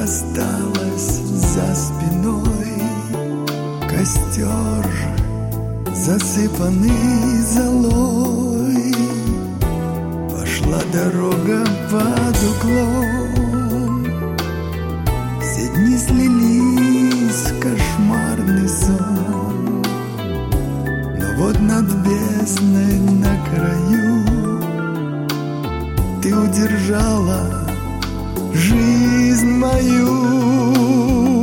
осталось за спиной. Костер, засыпанный золой, пошла дорога под уклон. Все дни слились в кошмарный сон. Но вот над бездной на краю ты удержала жизнь мою.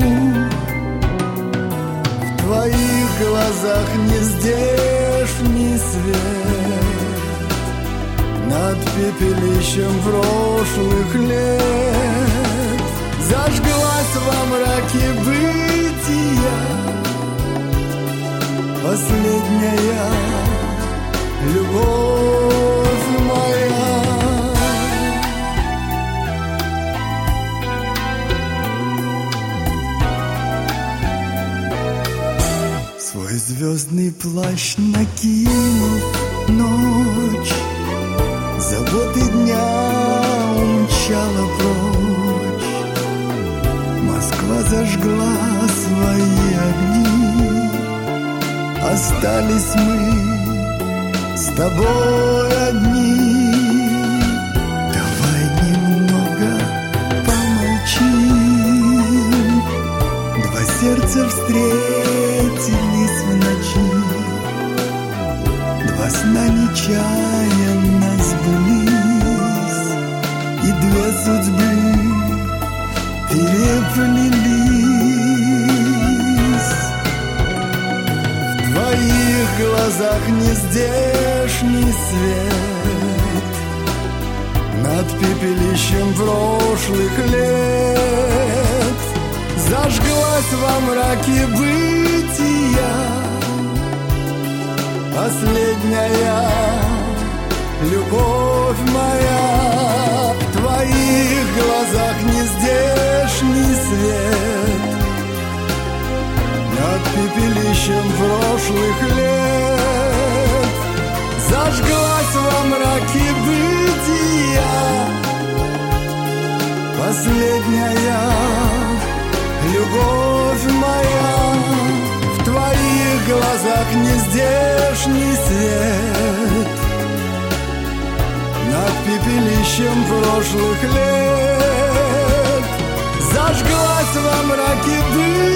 В твоих глазах нездешний свет над пепелищем прошлых лет. Зажглась во мраке бытия последняя любовь моя. Свой звездный плащ накинув ночь, заботы дня умчала прочь. Москва зажгла свои огни, остались мы с тобой одни. Давай немного помолчим. Два сердца встретились в ночи, два сна нечаянно сбылись, и две судьбы переплелись. В твоих глазах нездешний свет над пепелищем прошлых лет. Зажглась во мраке бытия последняя любовь моя. В твоих глазах нездешний свет над пепелищем прошлых лет. Зажглась во мраке бытия последняя любовь моя. В твоих глазах нездешний свет над пепелищем прошлых лет. Зажглась во мраке